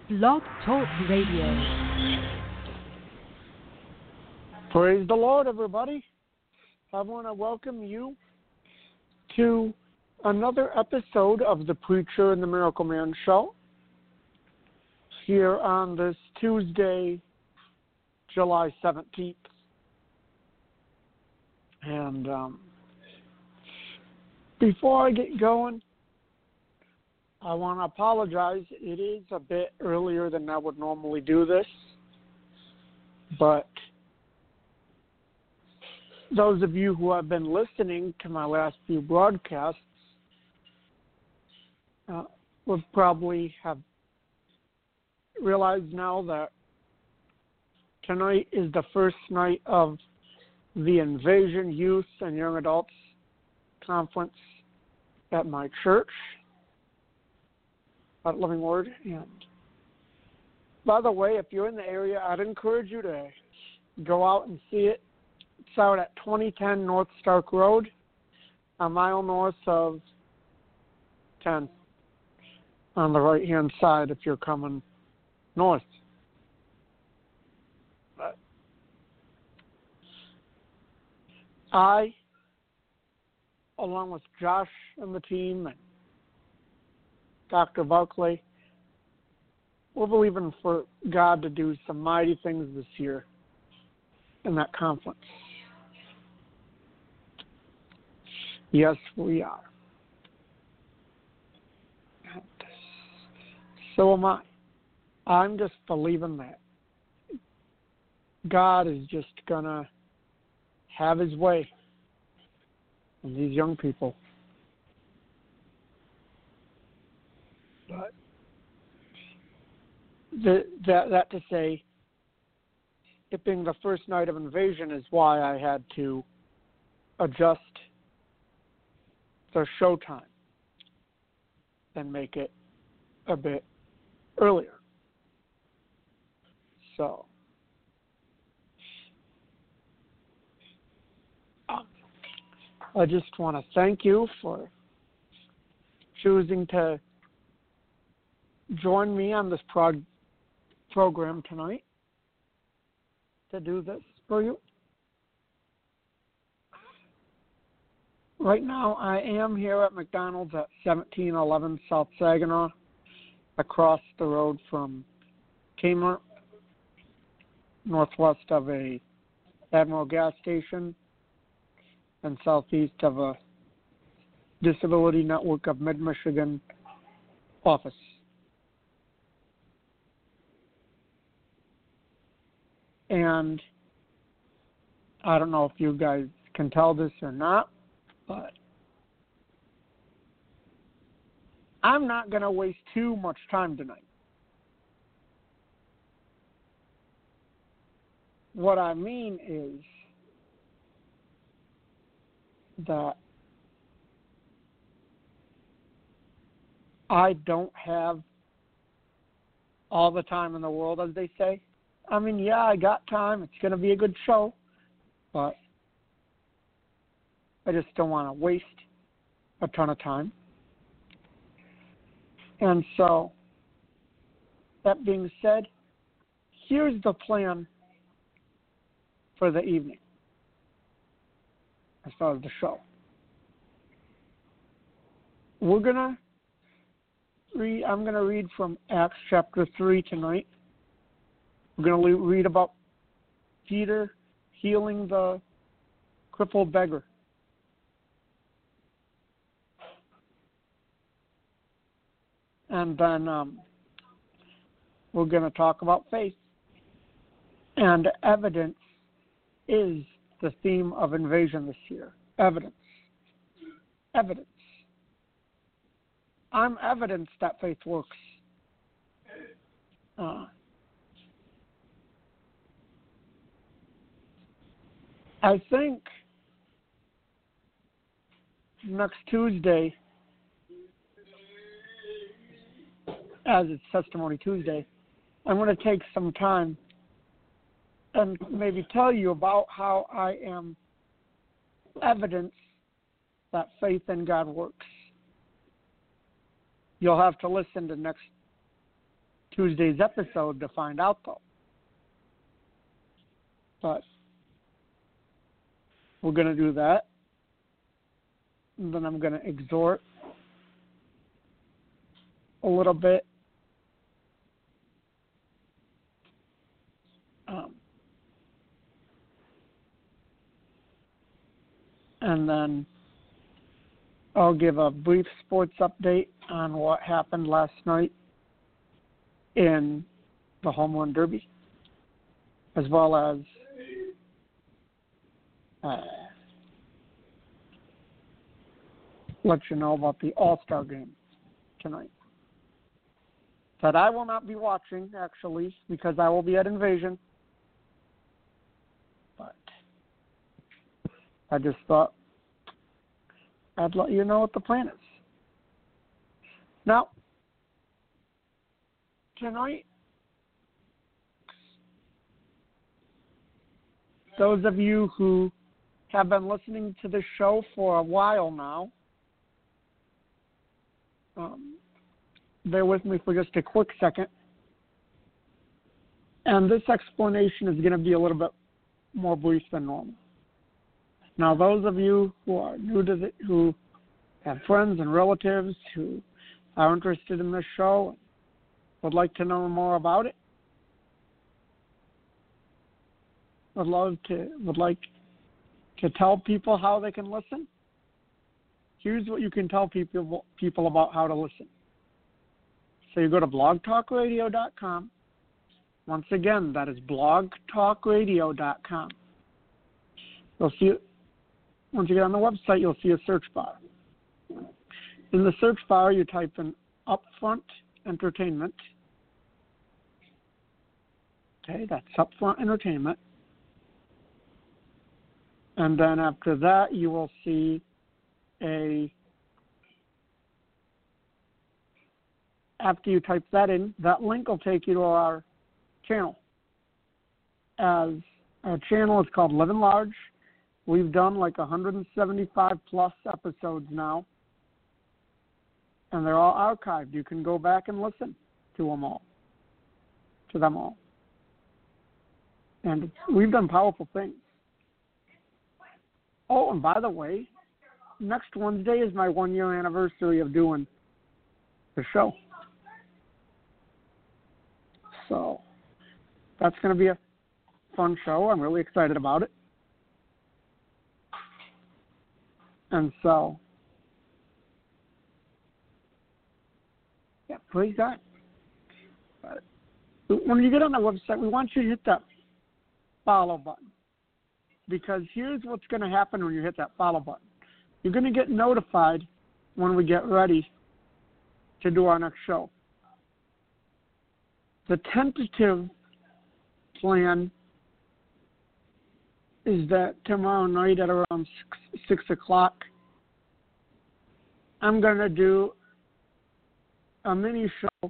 Blog Talk Radio. Praise the Lord, everybody. I want to welcome you to another episode of the Preacher and the Miracle Man Show here on this Tuesday, July 17th. And before I get going, I want to apologize. It is a bit earlier than I would normally do this, but those of you who have been listening to my last few broadcasts would probably have realized now that tonight is the first night of the Invasion Youth and Young Adults Conference at my church at Living Word. And by the way, if you're in the area, I'd encourage you to go out and see it. It's out at 2010 North Stark Road, a mile north of 10 on the right-hand side if you're coming north. But I, along with Josh and the team and Dr. Buckley, we're believing for God to do some mighty things this year in that conference. Yes, we are. And so am I. I'm just believing that God is just going to have his way in these young people. But that to say, it being the first night of Invasion is why I had to adjust the show time and make it a bit earlier. So, I just want to thank you for choosing to join me on this program tonight to do this for you. Right now, I am here at McDonald's at 1711 South Saginaw, across the road from Kmart, northwest of a Admiral gas station, and southeast of a Disability Network of Mid-Michigan office. And I don't know if you guys can tell this or not, but I'm not going to waste too much time tonight. What I mean is that I don't have all the time in the world, as they say. I mean, yeah, I got time. It's going to be a good show, but I just don't want to waste a ton of time. And so, that being said, here's the plan for the evening as far as the show. I'm going to read from Acts chapter 3 tonight. We're going to read about Peter healing the crippled beggar. And then we're going to talk about faith. And evidence is the theme of Invasion this year. Evidence. Evidence. I'm evidence that faith works. I think next Tuesday, as it's Testimony Tuesday, I'm going to take some time and maybe tell you about how I am evidence that faith in God works. You'll have to listen to next Tuesday's episode to find out, though. But we're going to do that. And then I'm going to exhort a little bit. And then I'll give a brief sports update on what happened last night in the Home Run Derby, as well as let you know about the All-Star game tonight. That I will not be watching, actually, because I will be at Invasion. But I just thought I'd let you know what the plan is. Now, tonight, those of you who have been listening to the show for a while now, bear with me for just a quick second. And this explanation is going to be a little bit more brief than normal. Now, those of you who are new to who have friends and relatives who are interested in this show, would like to know more about it, would like to tell people how they can listen, here's what you can tell people about how to listen. So you go to blogtalkradio.com. Once again, that is blogtalkradio.com. You'll see it. Once you get on the website, you'll see a search bar. In the search bar, you type in Upfront Entertainment. Okay, that's Upfront Entertainment. And then after that, you will see after you type that in, that link will take you to our channel. As our channel is called Living Large. We've done like 175 plus episodes now, and they're all archived. You can go back and listen to them all. And we've done powerful things. Oh, and by the way, next Wednesday is my 1-year anniversary of doing the show. So that's going to be a fun show. I'm really excited about it. And so, yeah, praise God. When you get on the website, we want you to hit that follow button. Because here's what's going to happen when you hit that follow button. You're going to get notified when we get ready to do our next show. The tentative plan is that tomorrow night at around 6 o'clock, I'm going to do a mini show.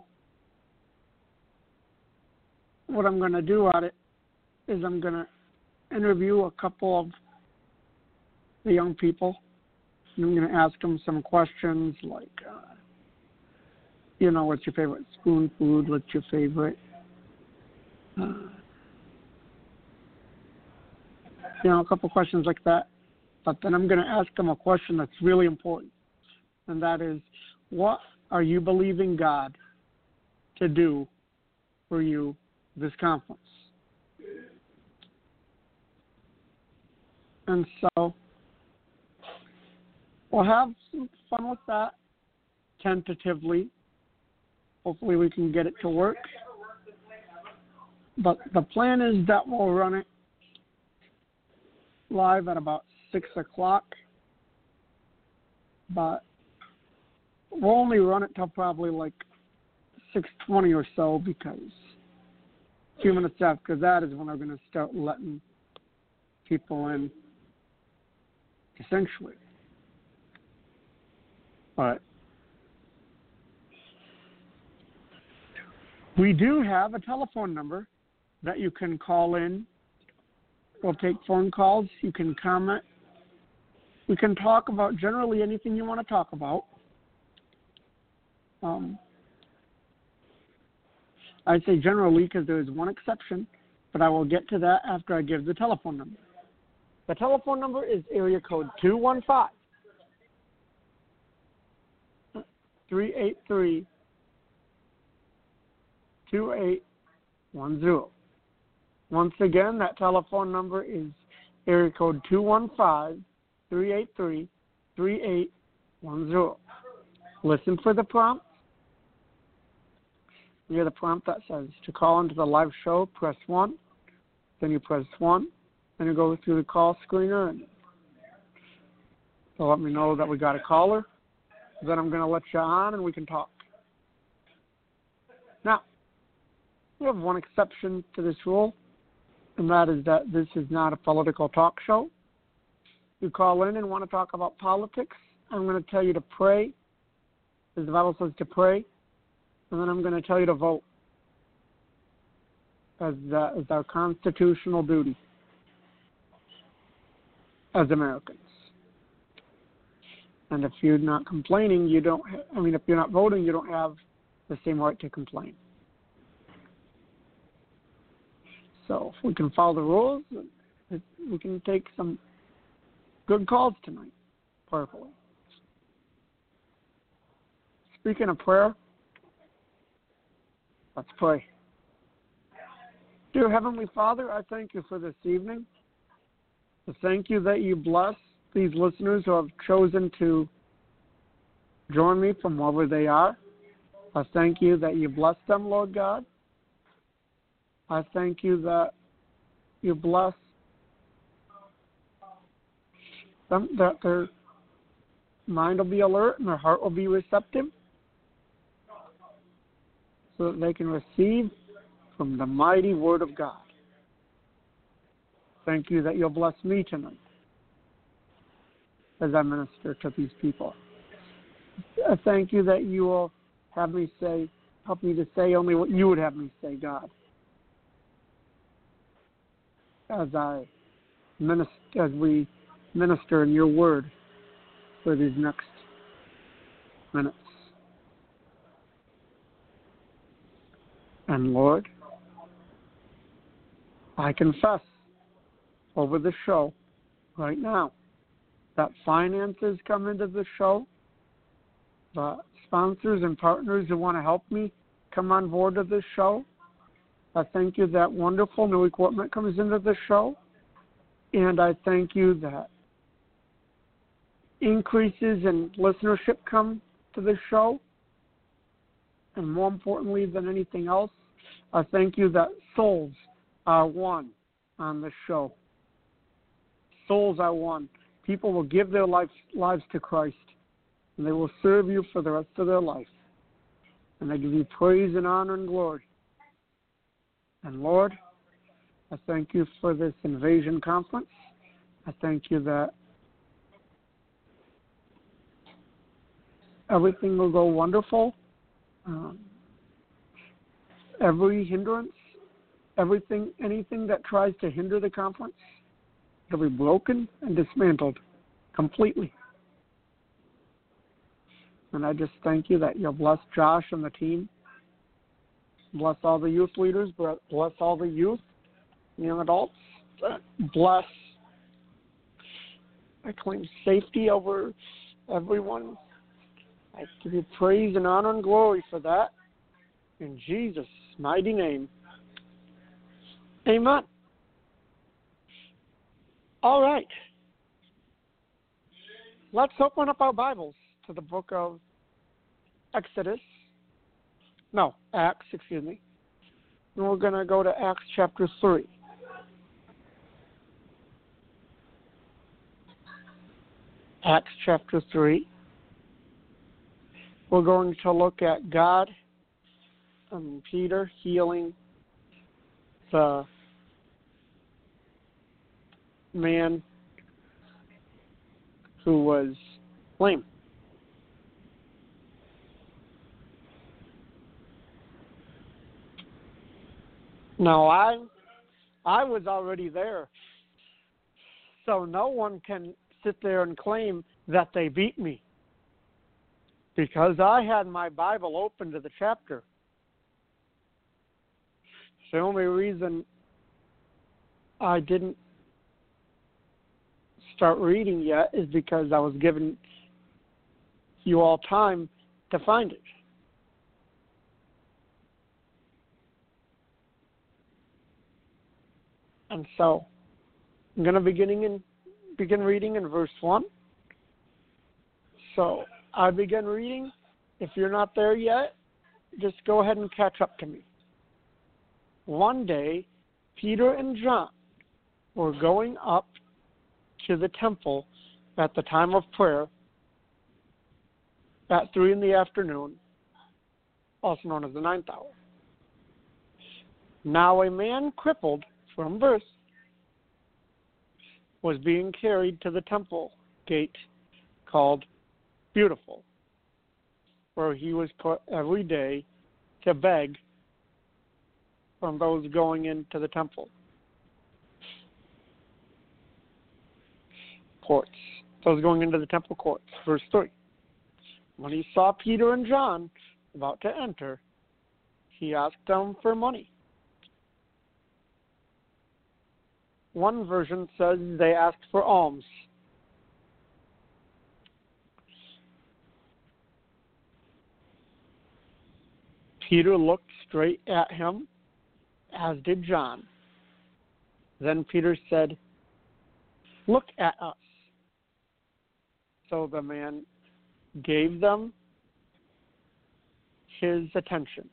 What I'm going to do at it is I'm going to interview a couple of the young people. I'm going to ask them some questions like, what's your favorite spoon food? What's your favorite, a couple questions like that. But then I'm going to ask them a question that's really important, and that is, what are you believing God to do for you this conference? And so we'll have some fun with that tentatively. Hopefully we can get it to work. But the plan is that we'll run it live at about 6 o'clock. But we'll only run it till probably like 6:20 or so, because a few minutes after that is when we're going to start letting people in, essentially. But we do have a telephone number that you can call in. We'll take phone calls. You can comment. We can talk about generally anything you want to talk about. I say generally because there is one exception, but I will get to that after I give the telephone number. The telephone number is area code 215-383-2810. Once again, that telephone number is area code 215-383-2810. Listen for the prompt. You hear the prompt that says to call into the live show, press 1. Then you press 1, and you go through the call screener, and they'll let me know that we got a caller. Then I'm going to let you on, and we can talk. Now, we have one exception to this rule, and that is that this is not a political talk show. You call in and want to talk about politics, I'm going to tell you to pray, as the Bible says to pray, and then I'm going to tell you to vote, as our constitutional duty as Americans. And if you're not complaining, if you're not voting, you don't have the same right to complain. So if we can follow the rules, we can take some good calls tonight, prayerfully. Speaking of prayer, let's pray. Dear Heavenly Father, I thank you for this evening. I thank you that you bless these listeners who have chosen to join me from wherever they are. I thank you that you bless them, Lord God. I thank you that you bless them, that their mind will be alert and their heart will be receptive so that they can receive from the mighty Word of God. Thank you that you'll bless me tonight as I minister to these people. I thank you that you will help me to say only what you would have me say, God, as we minister in your word for these next minutes. And Lord, I confess over the show right now that finances come into the show, the sponsors and partners who want to help me come on board to this show. I thank you that wonderful new equipment comes into the show, and I thank you that increases in listenership come to this show, and more importantly than anything else, I thank you that souls are won on this show. Souls are won. People will give their lives to Christ, and they will serve you for the rest of their life. And I give you praise and honor and glory. And Lord, I thank you for this Invasion Conference. I thank you that everything will go wonderful. Every hindrance, anything that tries to hinder the conference, it'll be broken and dismantled completely. And I just thank you that you'll bless Josh and the team. Bless all the youth leaders. Bless all the youth, young adults. I claim safety over everyone. I give you praise and honor and glory for that. In Jesus' mighty name. Amen. All right. Let's open up our Bibles to the book of Acts, excuse me. And we're going to go to Acts chapter 3. Acts chapter 3. We're going to look at God and Peter healing the man who was lame. Now, I was already there, so no one can sit there and claim that they beat me, because I had my Bible open to the chapter. The only reason I didn't start reading yet is because I was giving you all time to find it. And so I'm going to begin reading in verse 1. So I begin reading. If you're not there yet, just go ahead and catch up to me. One day, Peter and John were going up to the temple at the time of prayer at 3 p.m, also known as the 9th hour. Now a man crippled from birth was being carried to the temple gate called Beautiful, where he was put every day to beg from those going into the temple courts. Those going into the temple courts. Verse 3. When he saw Peter and John about to enter, he asked them for money. One version says they asked for alms. Peter looked straight at him, as did John. Then Peter said, "Look at us." So the man gave them his attention,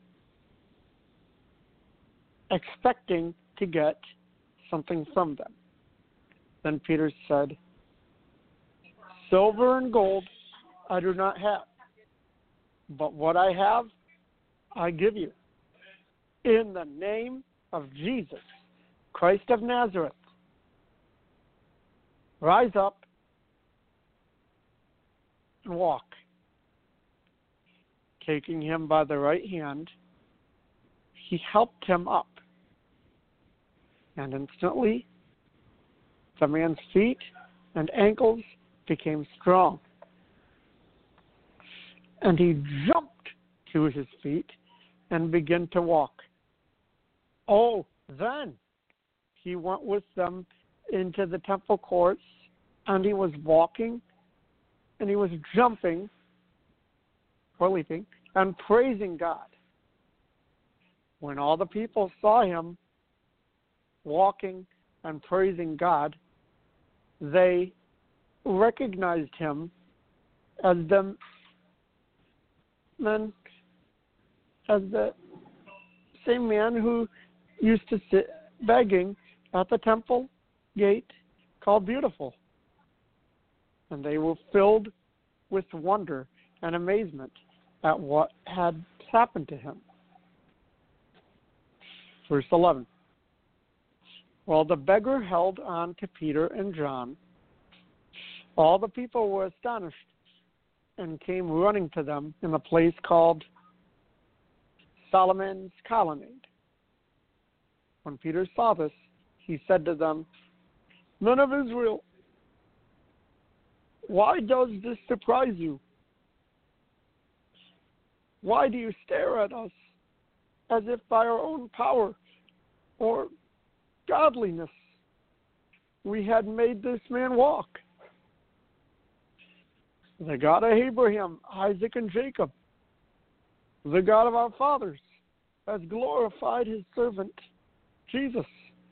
expecting to get something from them. Then Peter said, "Silver and gold I do not have, but what I have I give you. In the name of Jesus, Christ of Nazareth, rise up and walk." Taking him by the right hand, he helped him up. And instantly, the man's feet and ankles became strong. And he jumped to his feet and began to walk. Oh, then he went with them into the temple courts, and he was walking, and he was jumping, or leaping, and praising God. When all the people saw him walking and praising God, they recognized him as the same man who used to sit begging at the temple gate called Beautiful. And they were filled with wonder and amazement at what had happened to him. Verse 11. While the beggar held on to Peter and John, all the people were astonished and came running to them in a place called Solomon's Colonnade. When Peter saw this, he said to them, "Men of Israel, why does this surprise you? Why do you stare at us as if by our own power or godliness we had made this man walk? The God of Abraham, Isaac, and Jacob, the God of our fathers, has glorified his servant, Jesus.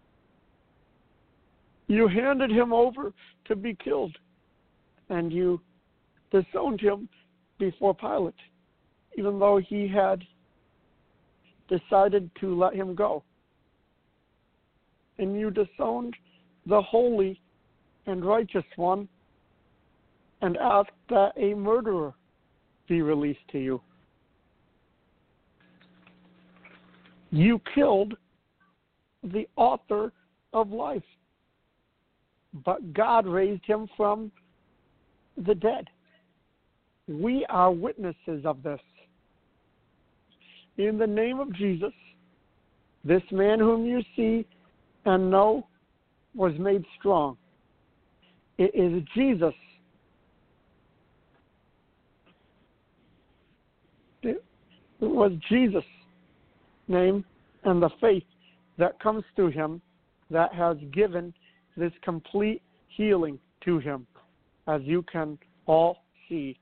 You handed him over to be killed, and you disowned him before Pilate, even though he had decided to let him go. And you disowned the holy and righteous one and asked that a murderer be released to you. You killed the author of life, but God raised him from the dead. We are witnesses of this. In the name of Jesus, this man whom you see and know was made strong. It is Jesus. It was Jesus' name and the faith that comes through him that has given this complete healing to him, as you can all see.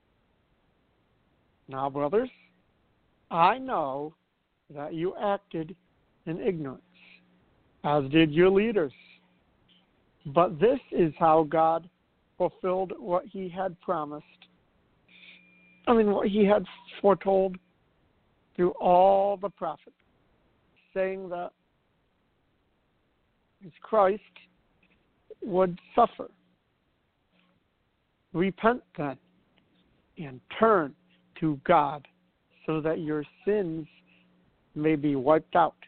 Now, brothers, I know that you acted in ignorance, as did your leaders. But this is how God fulfilled what he had promised. What he had foretold through all the prophets, saying that his Christ would suffer. Repent then and turn to God so that your sins may be wiped out.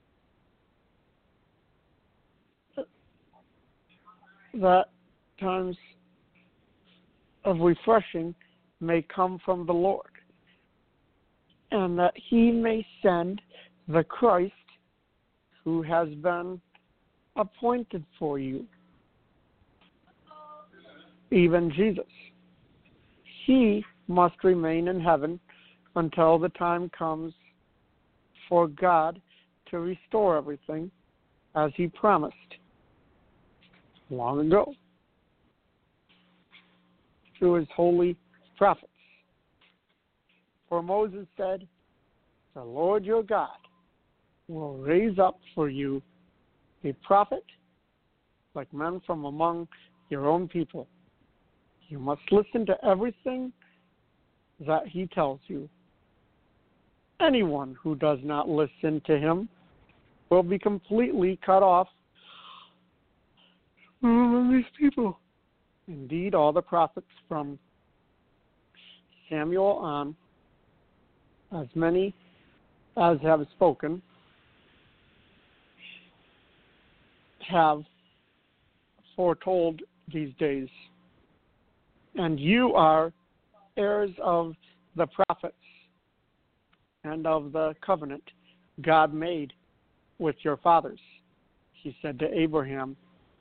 That times of refreshing may come from the Lord, and that he may send the Christ who has been appointed for you, even Jesus. He must remain in heaven until the time comes for God to restore everything as he promised long ago through his holy prophets. For Moses said, the Lord your God will raise up for you a prophet like men from among your own people. You must listen to everything that he tells you. Anyone who does not listen to him will be completely cut off from these people. Indeed, all the prophets from Samuel on, as many as have spoken, have foretold these days. And you are heirs of the prophets and of the covenant God made with your fathers. He said to Abraham,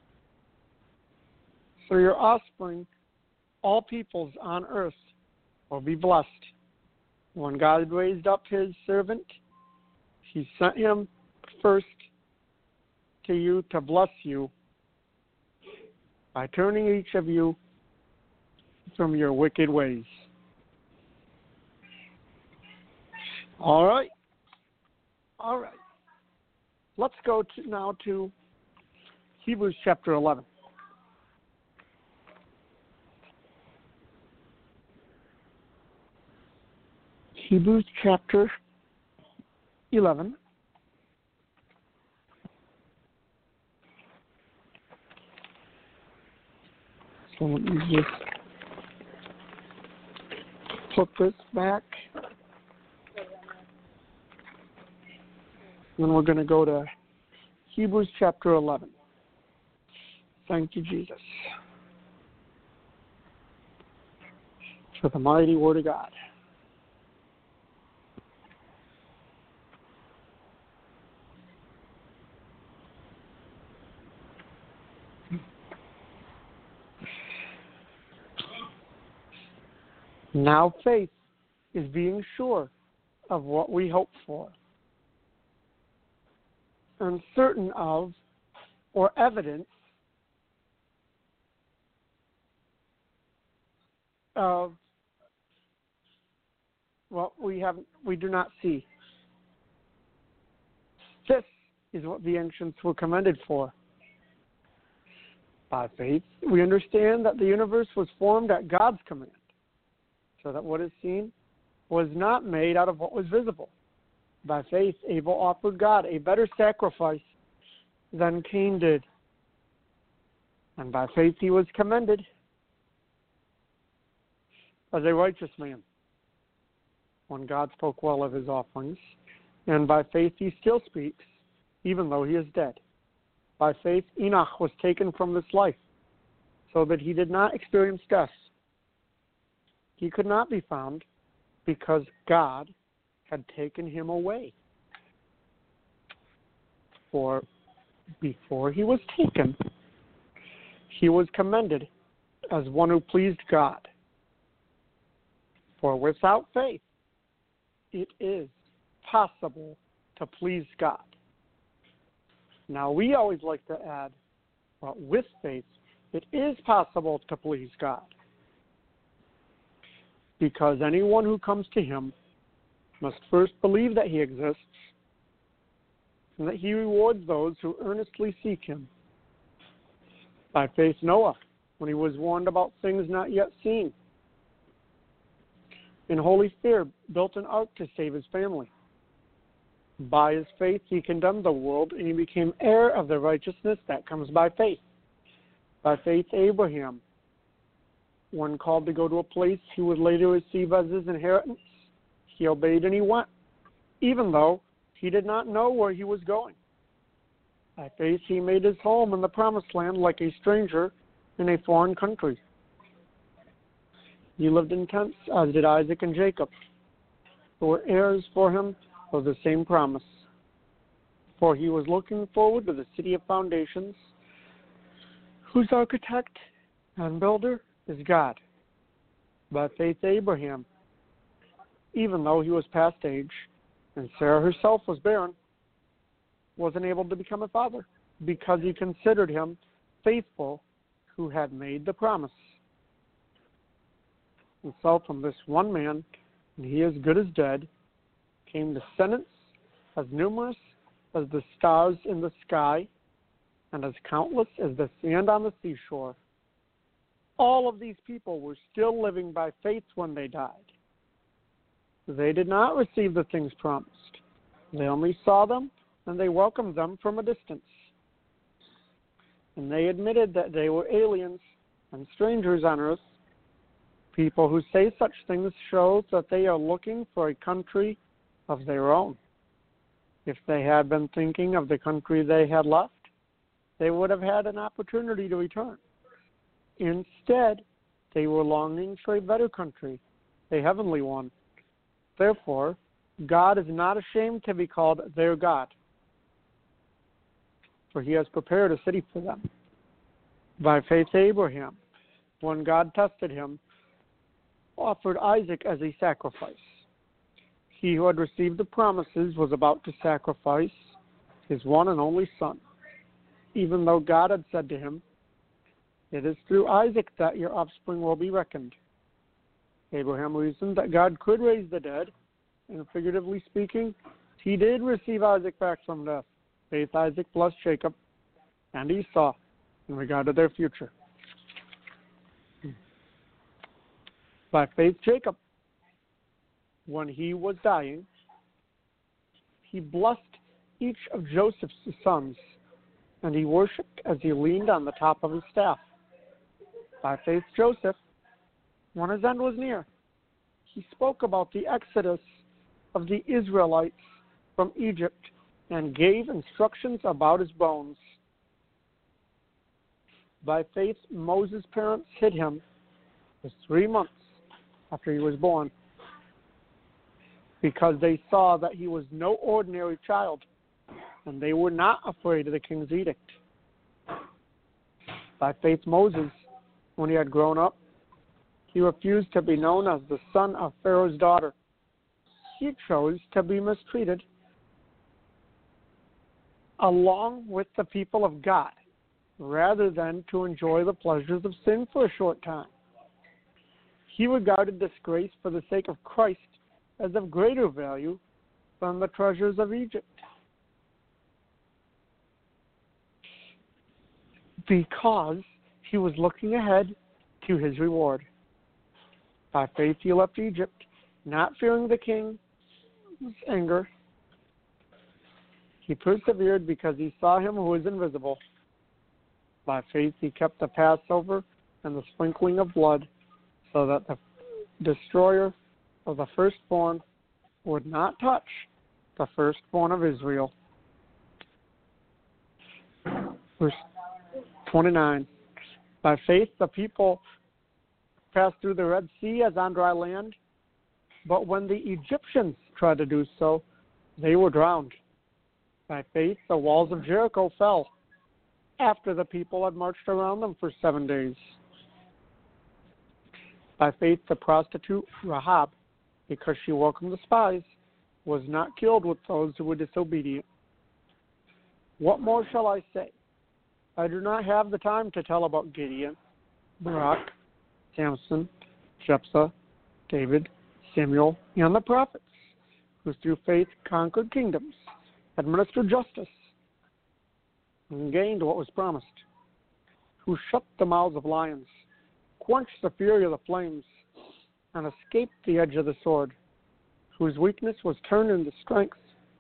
through your offspring, all peoples on earth will be blessed. When God raised up his servant, he sent him first to you to bless you by turning each of you from your wicked ways. All right. Let's go now to Hebrews chapter 11. Hebrews chapter 11. So let me just put this back. Then we're going to go to Hebrews chapter 11. Thank you, Jesus, for the mighty word of God. Now faith is being sure of what we hope for, and certain of, or evidence of what we do not see. This is what the ancients were commended for. By faith, we understand that the universe was formed at God's command, so that what is seen was not made out of what was visible. By faith, Abel offered God a better sacrifice than Cain did. And by faith, he was commended as a righteous man when God spoke well of his offerings. And by faith, he still speaks, even though he is dead. By faith, Enoch was taken from this life, so that he did not experience death. He could not be found because God had taken him away. For before he was taken, he was commended as one who pleased God. For without faith, it is possible to please God. Now, we always like to add, but with faith, it is possible to please God. Because anyone who comes to him must first believe that he exists and that he rewards those who earnestly seek him. By faith, Noah, when he was warned about things not yet seen, in holy fear, built an ark to save his family. By his faith, he condemned the world, and he became heir of the righteousness that comes by faith. By faith, Abraham, when called to go to a place he would later receive as his inheritance, he obeyed and he went, even though he did not know where he was going. By faith, he made his home in the promised land like a stranger in a foreign country. He lived in tents, as did Isaac and Jacob, who were heirs for him of the same promise. For he was looking forward to the city of foundations, whose architect and builder is God. By faith, Abraham, even though he was past age, and Sarah herself was barren, was enabled to become a father, because he considered him faithful who had made the promise. And so from this one man, and he as good as dead, came descendants as numerous as the stars in the sky and as countless as the sand on the seashore. All of these people were still living by faith when they died. They did not receive the things promised. They only saw them, and they welcomed them from a distance. And they admitted that they were aliens and strangers on earth. People who say such things show that they are looking for a country of their own. If they had been thinking of the country they had left, they would have had an opportunity to return. Instead, they were longing for a better country, a heavenly one. Therefore, God is not ashamed to be called their God, for he has prepared a city for them. By faith, Abraham, when God tested him, offered Isaac as a sacrifice. He who had received the promises was about to sacrifice his one and only son, even though God had said to him, "It is through Isaac that your offspring will be reckoned." Abraham reasoned that God could raise the dead, and figuratively speaking, he did receive Isaac back from death. Faith, Isaac blessed Jacob and Esau in regard to their future. By faith, Jacob, when he was dying, he blessed each of Joseph's sons, and he worshipped as he leaned on the top of his staff. By faith, Joseph, when his end was near, he spoke about the exodus of the Israelites from Egypt and gave instructions about his bones. By faith, Moses' parents hid him for 3 months after he was born, because they saw that he was no ordinary child, and they were not afraid of the king's edict. By faith, Moses, when he had grown up, he refused to be known as the son of Pharaoh's daughter. He chose to be mistreated along with the people of God, rather than to enjoy the pleasures of sin for a short time. He regarded disgrace for the sake of Christ as of greater value than the treasures of Egypt, because he was looking ahead to his reward. By faith he left Egypt, not fearing the king's anger. He persevered because he saw him who was invisible. By faith he kept the Passover and the sprinkling of blood, so that the destroyer of the firstborn would not touch the firstborn of Israel. Verse 29. By faith the people passed through the Red Sea as on dry land, but when the Egyptians tried to do so, they were drowned. By faith the walls of Jericho fell after the people had marched around them for 7 days. By faith the prostitute Rahab, because she welcomed the spies, was not killed with those who were disobedient. What more shall I say? I do not have the time to tell about Gideon, Barak, Samson, Jephthah, David, Samuel, and the prophets, who through faith conquered kingdoms, administered justice, and gained what was promised, who shut the mouths of lions, quenched the fury of the flames, and escaped the edge of the sword, whose weakness was turned into strength,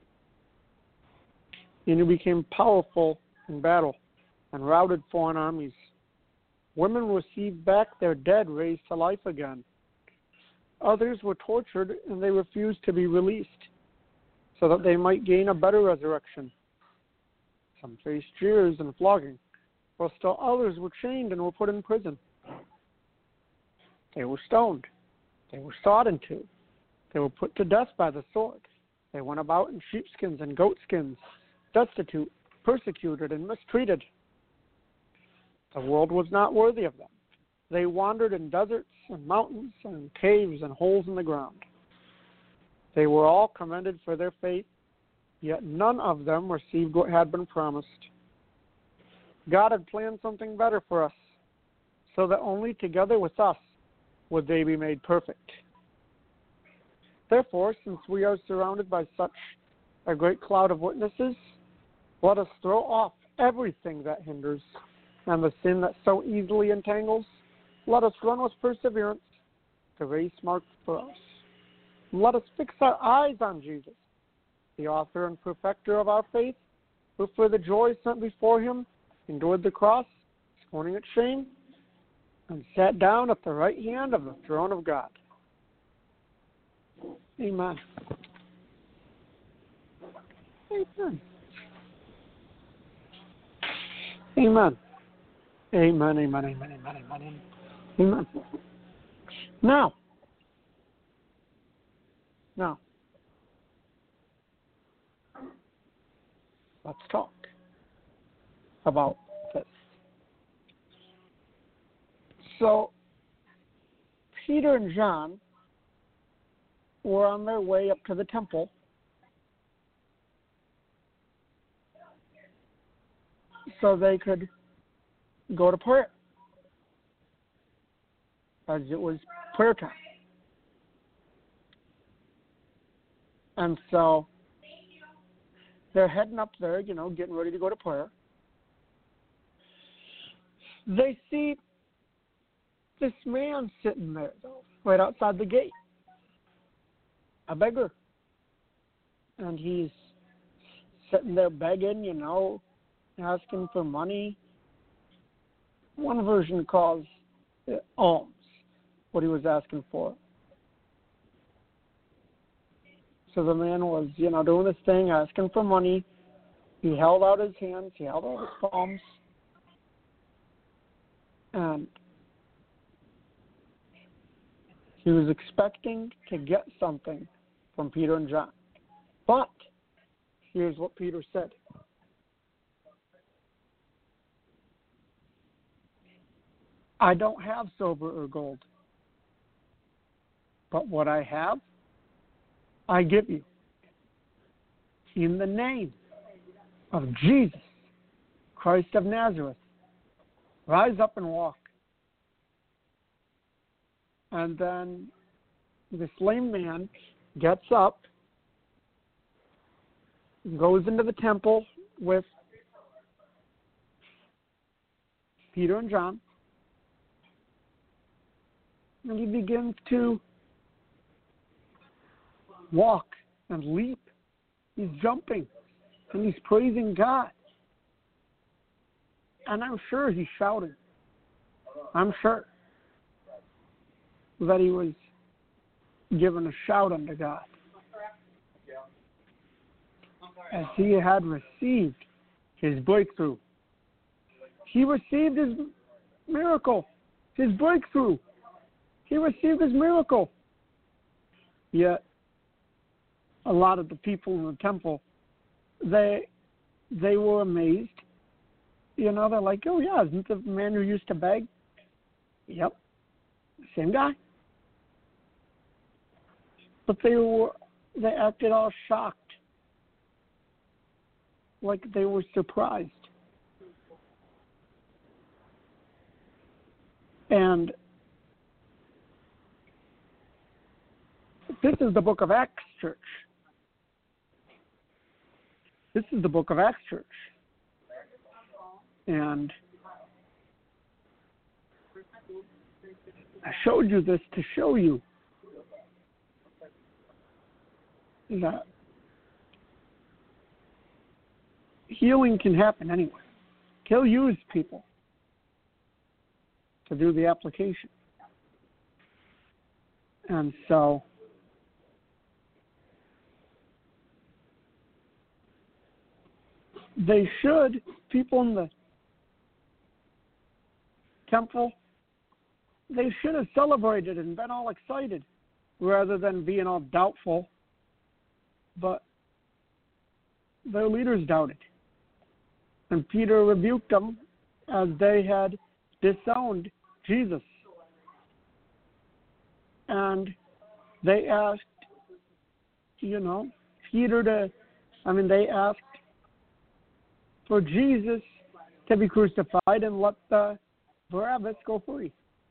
and who became powerful in battle and routed foreign armies. Women received back their dead raised to life again. Others were tortured and they refused to be released so that they might gain a better resurrection. Some faced jeers and flogging, while still others were chained and were put in prison. They were stoned. They were sawed in two. They were put to death by the sword. They went about in sheepskins and goatskins, destitute, persecuted, and mistreated. The world was not worthy of them. They wandered in deserts and mountains and caves and holes in the ground. They were all commended for their faith, yet none of them received what had been promised. God had planned something better for us, so that only together with us would they be made perfect. Therefore, since we are surrounded by such a great cloud of witnesses, let us throw off everything that hinders and the sin that so easily entangles. Let us run with perseverance the race marked for us. And let us fix our eyes on Jesus, the author and perfecter of our faith, who for the joy set before him endured the cross, scorning its shame, and sat down at the right hand of the throne of God. Amen. Amen. Amen. Amen, amen, amen, amen, amen, amen. Now, let's talk about this. So, Peter and John were on their way up to the temple so they could go to prayer, as it was prayer time. And so they're heading up there, getting ready to go to prayer. They see this man sitting there, though, right outside the gate, a beggar. And he's sitting there begging, asking for money. One version calls it alms, what he was asking for. So the man was, doing this thing, asking for money. He held out his hands, he held out his palms, and he was expecting to get something from Peter and John. But here's what Peter said. I don't have silver or gold, but what I have, I give you. In the name of Jesus, Christ of Nazareth, rise up and walk. And then this lame man gets up, goes into the temple with Peter and John, and he begins to walk and leap. He's jumping and he's praising God. And I'm sure he's shouting. I'm sure that he was giving a shout unto God, as he had received his breakthrough. He received his miracle, his breakthrough. He received his miracle. Yet, a lot of the people in the temple, they were amazed. They're like, oh yeah, isn't the man who used to beg? Yep, same guy. But they acted all shocked. like they were surprised. And this is the book of Acts, church. This is the book of Acts, church. And I showed you this to show you that healing can happen anywhere. He'll use people to do the application. And so they should, people in the temple, they should have celebrated and been all excited rather than being all doubtful. But their leaders doubted. And Peter rebuked them as they had disowned Jesus. And they asked, Peter they asked for Jesus to be crucified and let the Barabbas go free.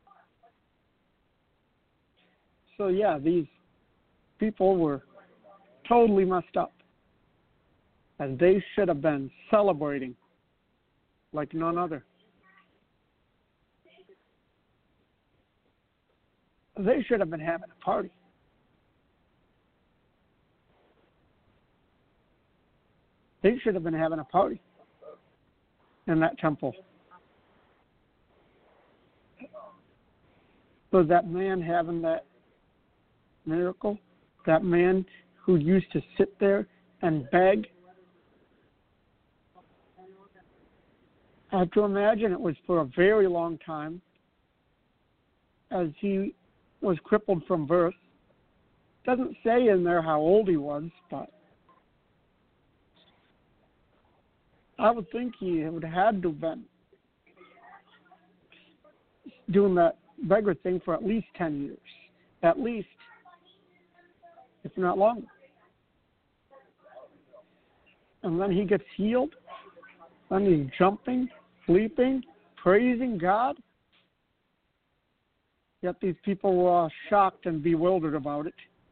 So yeah, these people were totally messed up, as they should have been celebrating like none other. They should have been having a party. They should have been having a party in that temple. So that man having that miracle, that man who used to sit there and beg, I have to imagine it was for a very long time, as he was crippled from birth. Doesn't say in there how old he was, but I would think he would have had to have been doing that beggar thing for at least 10 years. At least, if not longer. And then he gets healed. Then he's jumping, leaping, praising God. Yet these people were all shocked and bewildered about it.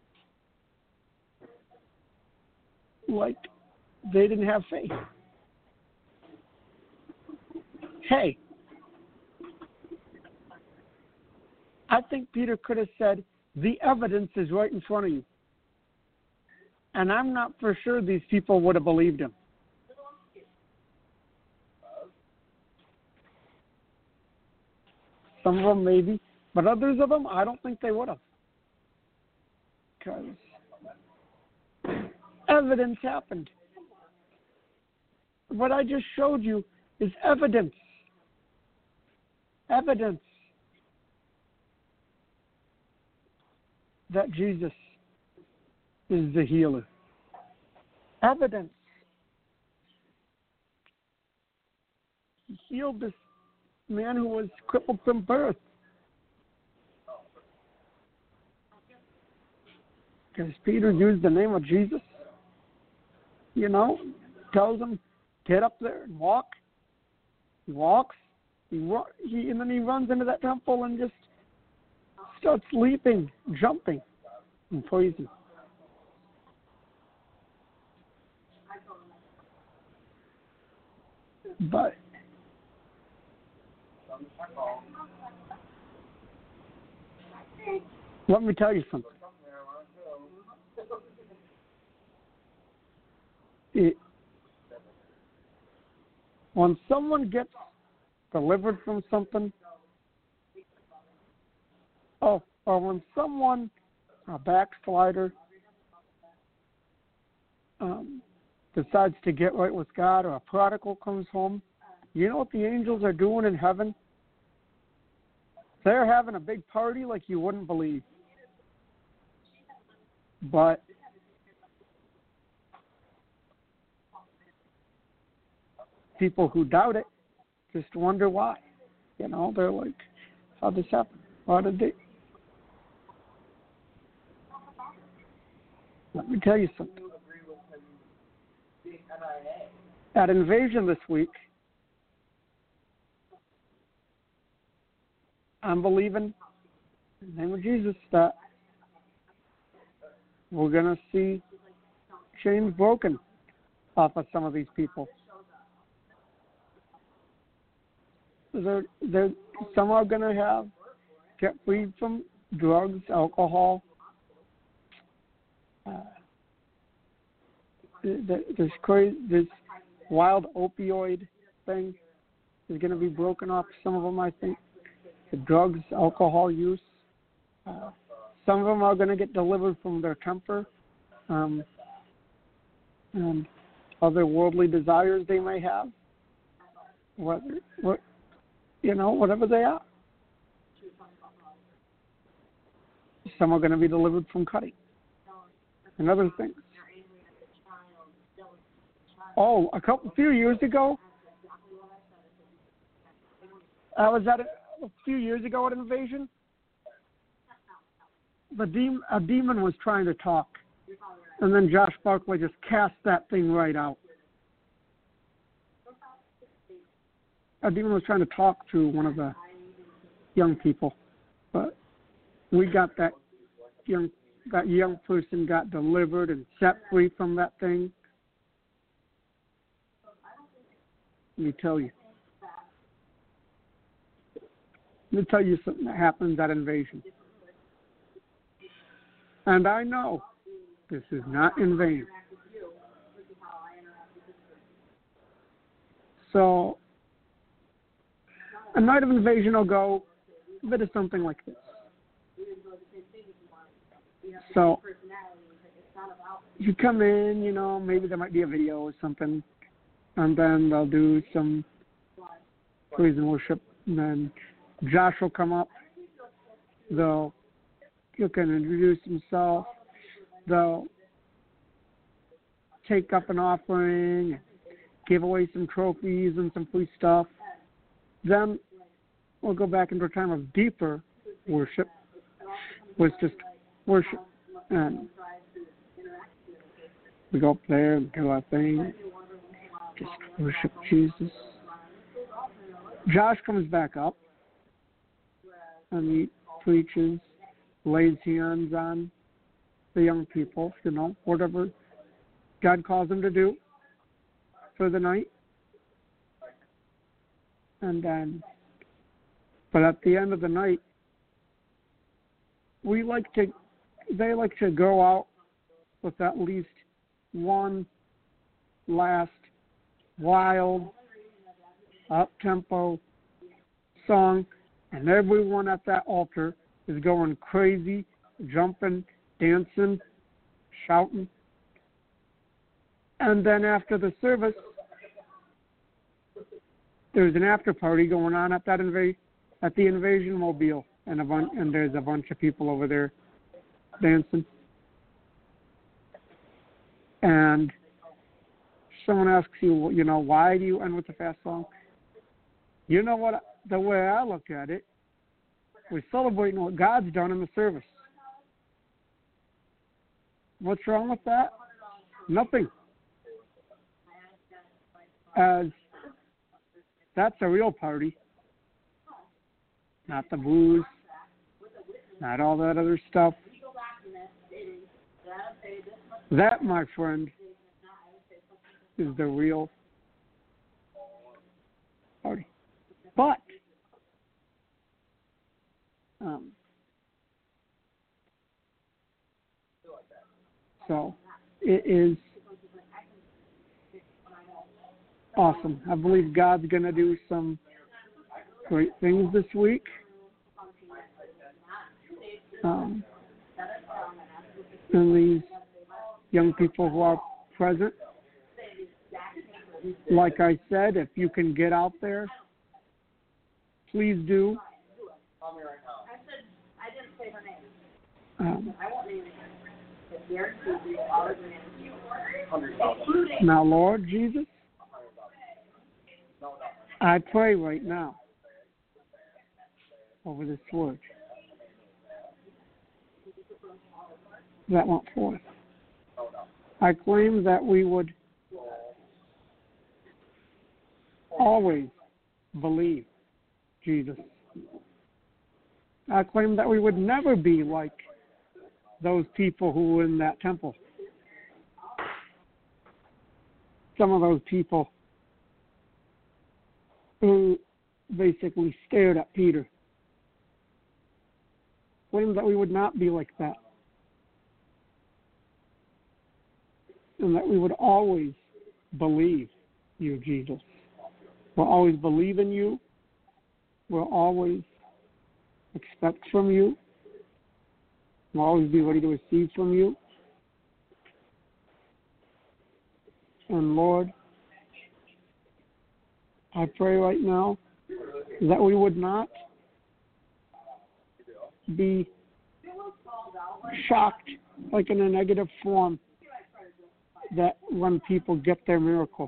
Like they didn't have faith. Hey, I think Peter could have said, the evidence is right in front of you. And I'm not for sure these people would have believed him. Some of them maybe, but others of them, I don't think they would have. Because evidence happened. What I just showed you is evidence. Evidence that Jesus is the healer. Evidence. He healed this man who was crippled from birth. Because Peter used the name of Jesus, tells him, get up there and walk. He walks, and then he runs into that temple and just starts leaping, jumping, and praising. But let me tell you something. When someone gets delivered from something, or when someone, a backslider, decides to get right with God, or a prodigal comes home, you know what the angels are doing in heaven? They're having a big party like you wouldn't believe. But people who doubt it just wonder why. They're like, how'd this happen? Why did they? Let me tell you something. At Invasion this week, I'm believing, in the name of Jesus, that we're going to see chains broken off of some of these people. Some are going to get free from drugs, alcohol. This wild opioid thing is going to be broken off. Some of them, I think, the drugs, alcohol use. Some of them are going to get delivered from their temper and other worldly desires they may have. Whatever they are. Some are going to be delivered from cutting and other things. Oh, a few years ago, I was at a few years ago at Invasion. A demon was trying to talk, and then Josh Barkley just cast that thing right out. A demon was trying to talk to one of the young people, but we got that young person got delivered and set free from that thing. Let me tell you something that happens at Invasion. And I know this is not in vain. So, a night of Invasion will go a bit of something like this. So, you come in, maybe there might be a video or something, and then they'll do some praise and worship, and then Josh will come up. He can introduce himself. They'll take up an offering, give away some trophies and some free stuff. Then we'll go back into a time of deeper worship, which just worship. And we go up there and do our thing, just worship Jesus. Josh comes back up and he preaches, lays hands on the young people, whatever God calls them to do for the night. But at the end of the night, they like to go out with at least one last wild, up-tempo song, and everyone at that altar is going crazy, jumping, dancing, shouting. And then after the service, there's an after party going on at the Invasion Mobile, and there's a bunch of people over there dancing. And someone asks you, why do you end with a fast song? You know what? The way I look at it, we're celebrating what God's done in the service. What's wrong with that? Nothing. As that's a real party. Not the booze, not all that other stuff. That, my friend, is the real party. But so it is awesome. I believe God's going to do some great things this week. And these young people who are present, like I said, if you can get out there, please do. Now, Lord Jesus, I pray right now over this word that went forth. I claim that we would always believe Jesus. I claim that we would never be like those people who were in that temple. Some of those people who basically stared at Peter. Claim that we would not be like that. And that we would always believe you, Jesus. We'll always believe in you. We'll always expect from you. We'll always be ready to receive from you. And Lord, I pray right now that we would not be shocked, like in a negative form, that when people get their miracle.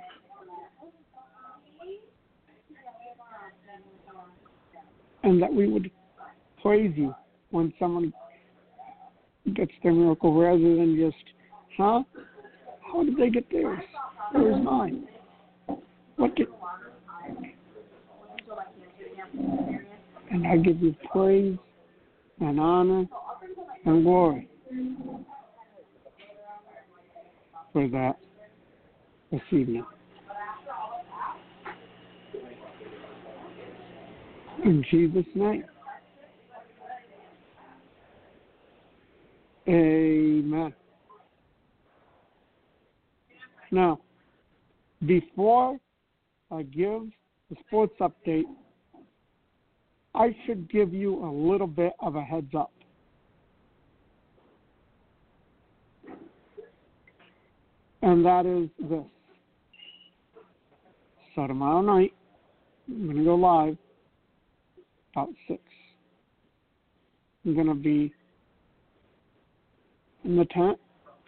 And that we would praise you when someone gets their miracle rather than just, how did they get theirs? Where's mine? What did... And I give you praise and honor and glory for that this evening. In Jesus' name. Amen. Now, before I give the sports update, I should give you a little bit of a heads up. And that is this. So tomorrow night, I'm going to go live about 6. I'm going to be in the tent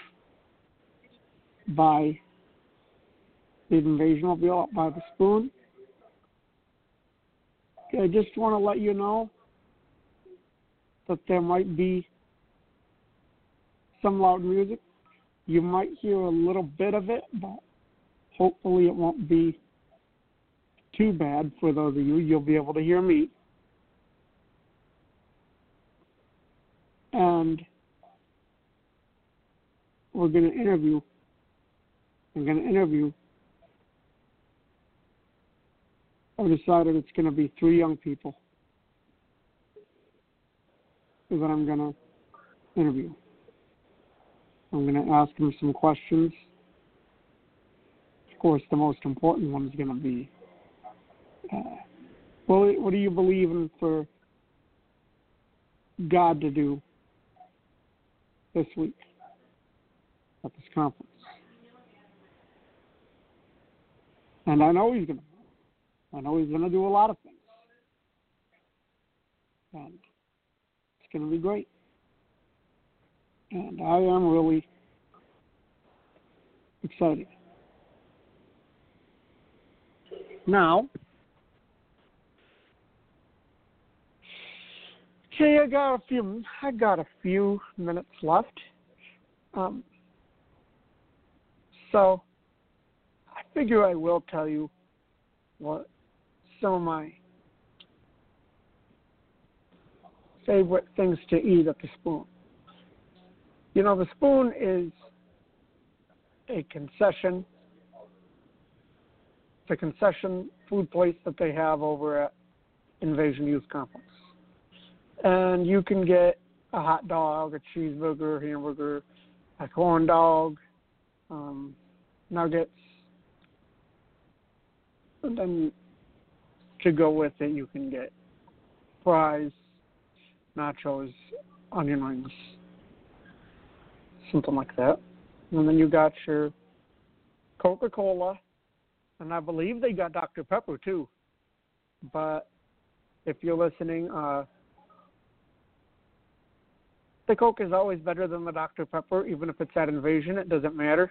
by the Invasion will be up by the Spoon. I just want to let you know that there might be some loud music. You might hear a little bit of it, but hopefully it won't be too bad for those of you. You'll be able to hear me. And we're going to interview. I'm going to interview. I've decided it's going to be 3 young people that I'm going to interview. I'm going to ask them some questions. Of course, the most important one is going to be, what do you believe in for God to do this week at this conference? And I know he's going to do a lot of things. And it's going to be great. And I am really excited. Now, okay, I got a few minutes left. So I figure I will tell you what some of my favorite things to eat at the Spoon. You know, the Spoon is a concession. It's a concession food place that they have over at Invasion Youth Conference. And you can get a hot dog, a cheeseburger, hamburger, a corn dog, nuggets. And then to go with it, you can get fries, nachos, onion rings, something like that. And then you got your Coca-Cola, and I believe they got Dr. Pepper too. But if you're listening, the Coke is always better than the Dr. Pepper, even if it's at Invasion. It doesn't matter.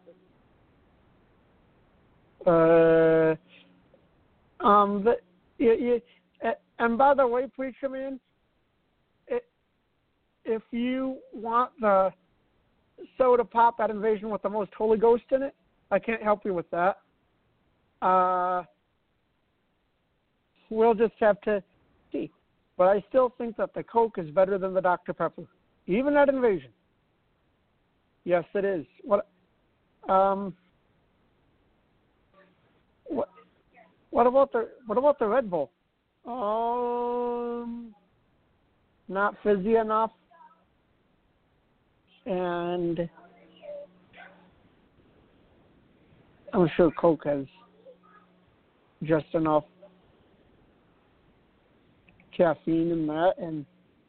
And by the way, Preacher Man, if you want the soda pop at Invasion with the most Holy Ghost in it, I can't help you with that. we'll just have to see. But I still think that the Coke is better than the Dr. Pepper, even at Invasion. Yes, it is. What about the Red Bull? Not fizzy enough, and I'm sure Coke has just enough caffeine in that, and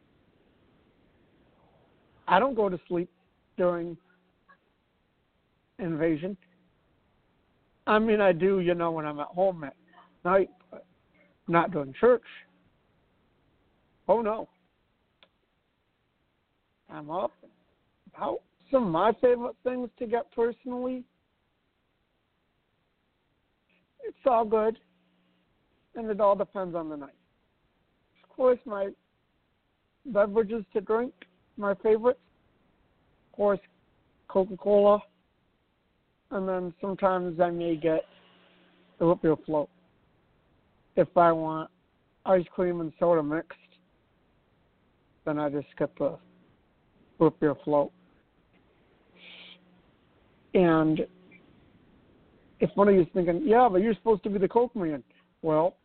I don't go to sleep during Invasion. I mean, I do, when I'm at home at night, but not during church. Oh, no. I'm up. About some of my favorite things to get personally. It's all good, and it all depends on the night. Of course, my beverages to drink, my favorites. Of course, Coca-Cola. And then sometimes I may get the root beer float if I want ice cream and soda mixed. Then I just get the root beer float. And if one of you is thinking, yeah, but you're supposed to be the Coke man. Well,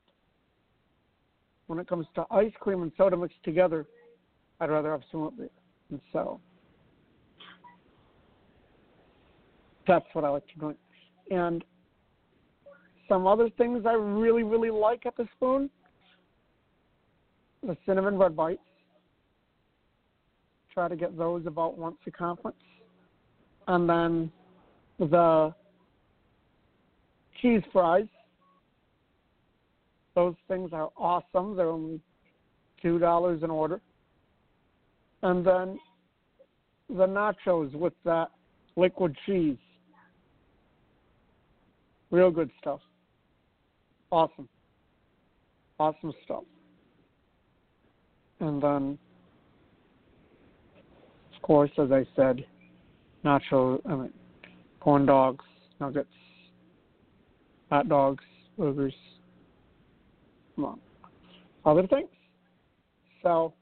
when it comes to ice cream and soda mixed together, I'd rather have some root beer. And so that's what I like to drink. And some other things I really, really like at the spoon, the cinnamon bread bites. Try to get those about once a conference. And then the cheese fries. Those things are awesome. They're only $2 an order. And then the nachos with that liquid cheese. Real good stuff. Awesome. Awesome stuff. And then, of course, as I said, corn dogs, nuggets, hot dogs, burgers, other things. So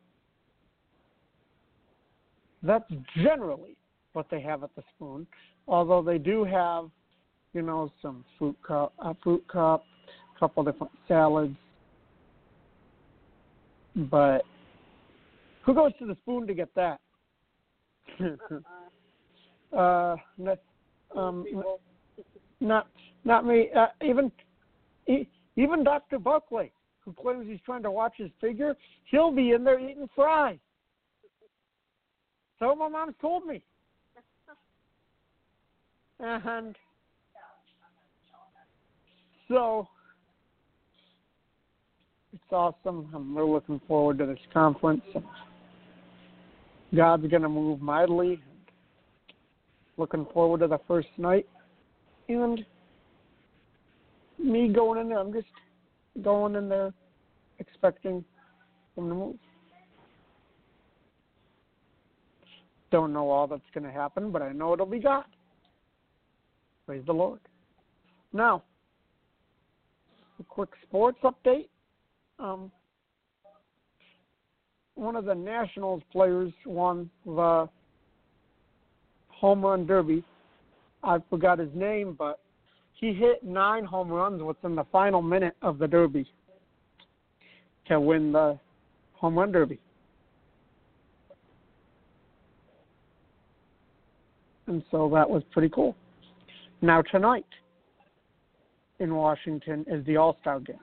that's generally what they have at the spoon, although they do have, some fruit cup, a couple different salads. But who goes to the spoon to get that? Not me. Even Dr. Buckley, who claims he's trying to watch his figure, he'll be in there eating fries. So my mom told me. And so it's awesome. I'm really looking forward to this conference. God's going to move mightily. Looking forward to the first night. And me going in there, I'm just going in there expecting him to move. Don't know all that's going to happen, but I know it'll be God. Praise the Lord. Now, a quick sports update. One of the Nationals players won the home run derby. I forgot his name, but he hit 9 home runs within the final minute of the derby to win the home run derby. And so that was pretty cool. Now tonight in Washington is the All-Star game.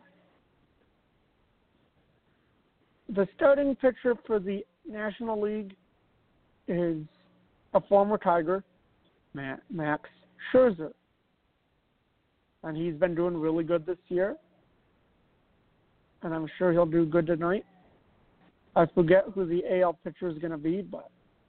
The starting pitcher for the National League is a former Tiger, Max Scherzer. And he's been doing really good this year. And I'm sure he'll do good tonight. I forget who the AL pitcher is going to be, but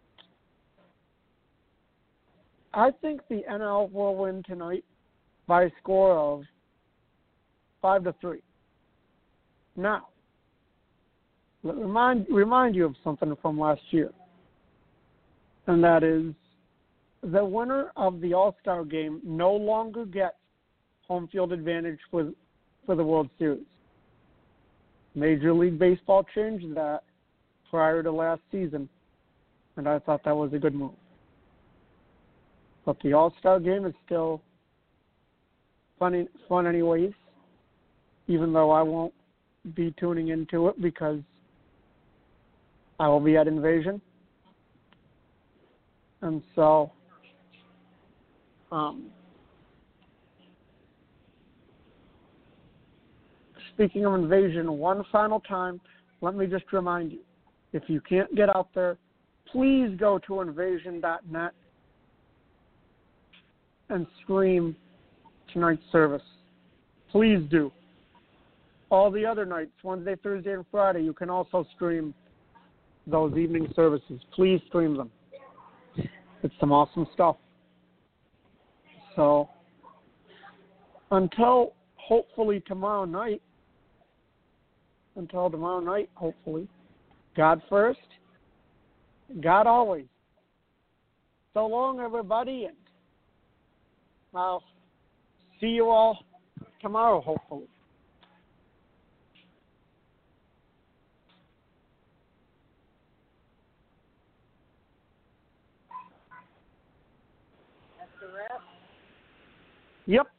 I think the NL will win tonight by a score of 5-3. Now, let me remind you of something from last year, and that is the winner of the All-Star game no longer gets home field advantage for the World Series. Major League Baseball changed that prior to last season, and I thought that was a good move. But the All-Star Game is still fun anyways, even though I won't be tuning into it because I will be at Invasion. And so, speaking of Invasion, one final time, let me just remind you, if you can't get out there, please go to invasion.net and stream tonight's service. Please do. All the other nights, Wednesday, Thursday, and Friday, you can also stream those evening services. Please stream them. It's some awesome stuff. So, until tomorrow night, hopefully, God first, God always. So long, everybody, and I'll see you all tomorrow, hopefully. That's a wrap? Yep.